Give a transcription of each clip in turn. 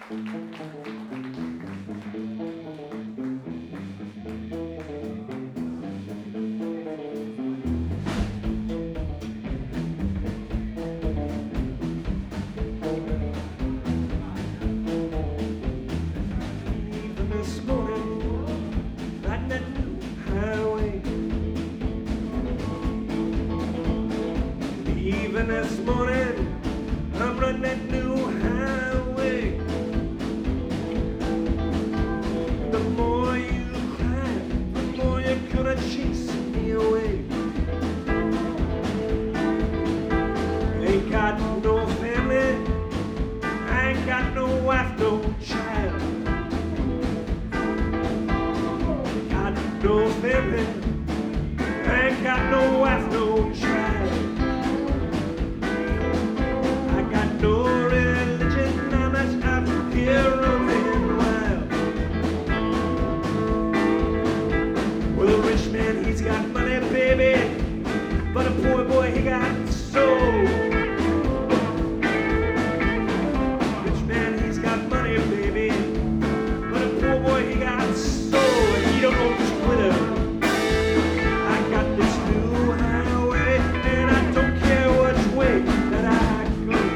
This morning, I'm running that new highway. The more you cry, the more you're gonna chase me away. Ain't got no family, I ain't got no wife, no child. Got no family, I ain't got no wife, no child. No religion, I'm as out here roaming wild. Well, a rich man, he's got money, baby, but a poor boy, he got soul. Rich man, he's got money, baby, but a poor boy, he got soul. And he don't know Twitter. I got this new highway, and I don't care which way that I go.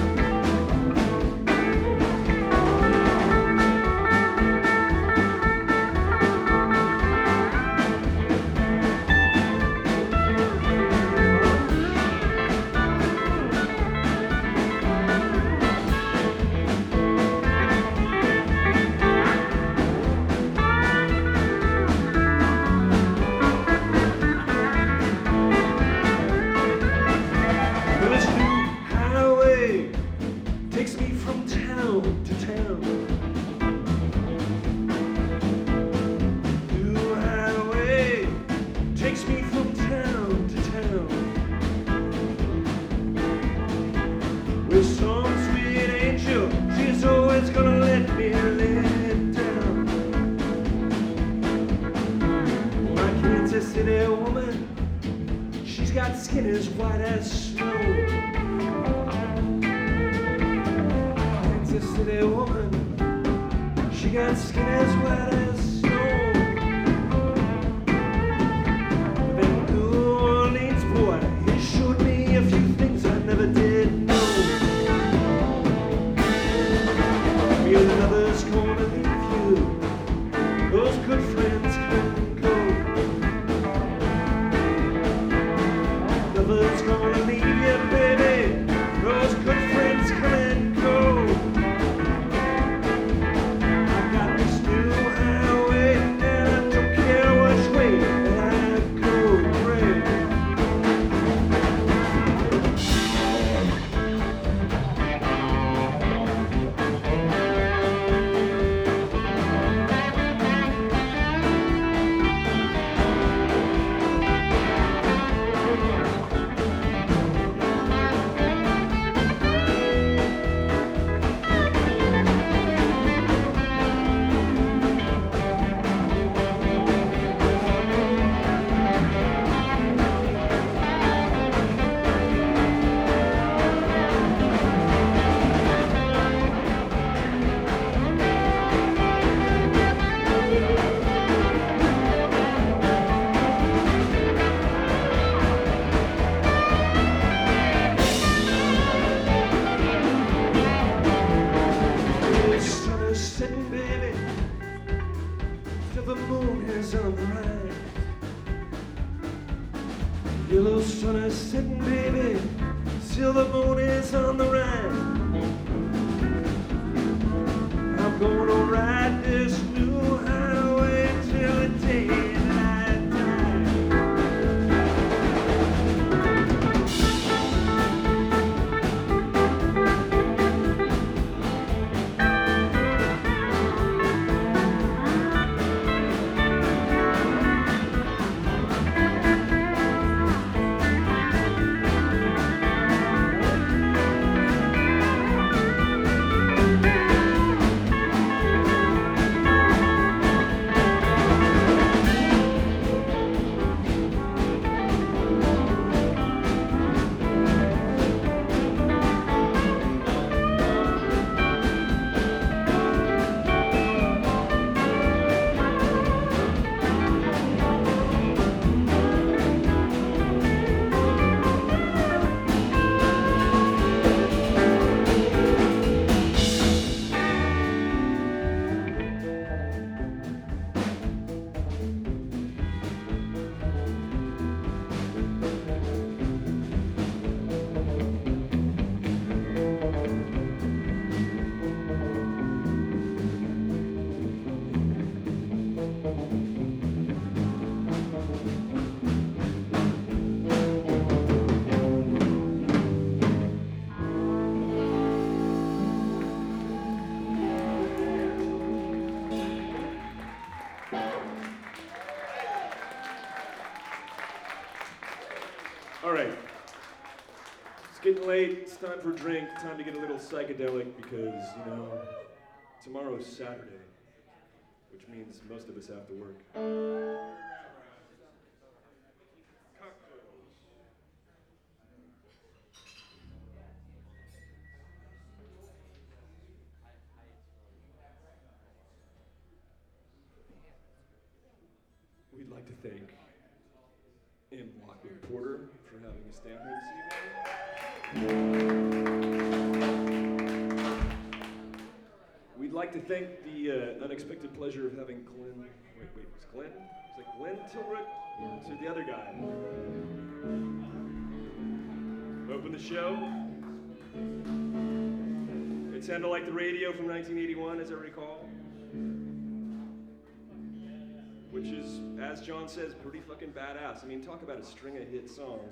Takes me from town to town. New highway takes me from town to town. With some sweet angel, she's always gonna let me lay down. My Kansas City woman, she's got skin as white as snow. City woman, she got skin as white as snow. That New Orleans boy, he showed me a few things I never did know. Your lover's gonna leave you, those good friends come and go. Lover's gonna leave you, baby, those good friends come and go. The moon is on the rise. Yellow sun is setting, baby, still the moon is on the rise. I'm gonna ride this new highway till the day that I die. getting late. It's time for a drink. Time to get a little psychedelic because, you know, tomorrow's Saturday, which means most of us have to work. We'd like to thank M. Lockwood Porter for having us down here this evening. We'd like to thank the unexpected pleasure of having Glenn. Wait, was Glenn? Was it Glenn Tilbrook? Or to the other guy? Open the show. It sounded like the radio from 1981, as I recall. Which is, as John says, pretty fucking badass. I mean, talk about a string of hit songs.